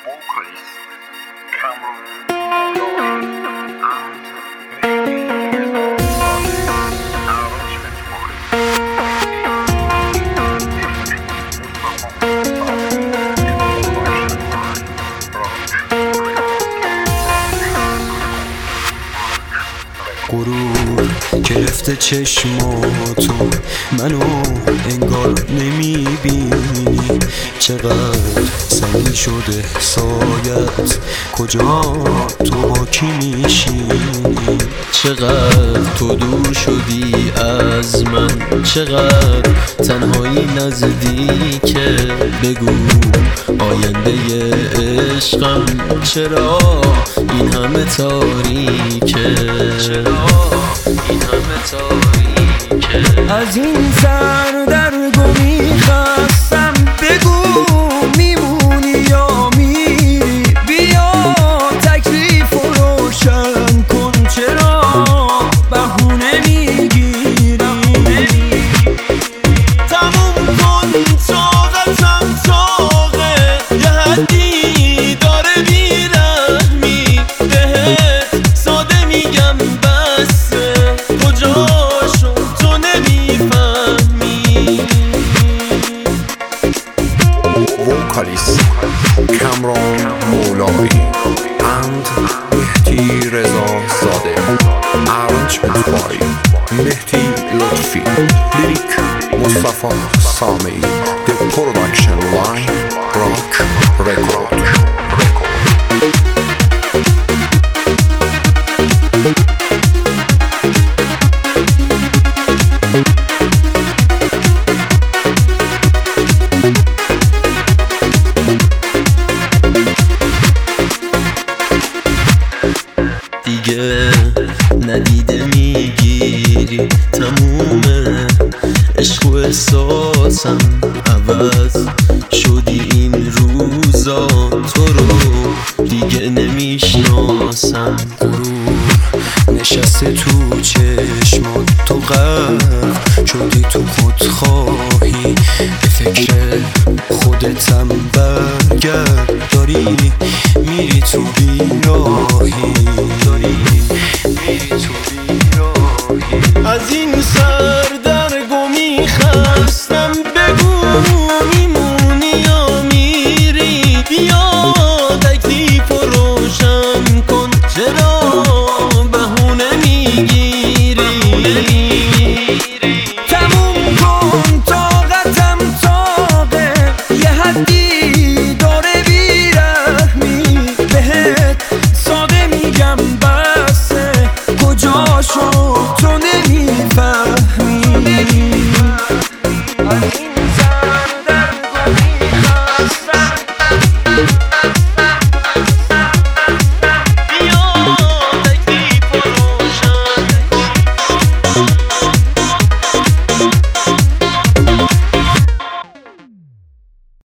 vocalist Cameron Moulay and arrangement غرور گرفته چشماتو، منو انگار نمیبینی. چقدر سنگین شده سایت، کجا تو با کی میشینی؟ چقدر تو دور شدی از من، چقدر تنهایی نزدیکه. بگو آینده عشقم چرا این همه تاریکه؟ این همه تاریکه. از این سر در گمی خستم، بگو میمونی یا میری؟ بیا تکلیف و روشن کن، چرا بهونه میگیری؟ تموم کن طاقتم طاقه، یه حدی داره بیرحمی بهت ساده میگم بسه، کجاشو تو نمیفهمی. vocalist Cameron Moulay and مهدی رضا زاده arrangement by مهدی لطفی lyric مصطفی سامی the production line rock record. دیگه ندیده میگیری، تمومه عشق و احساسم عوض شدی این روزا، تو رو دیگه نمیشناسم. غرور نشسته تو چشمات، تو غرق شدی تو خودخواهی، به فکر خودتم برگرد، داری میری تو بیراهی.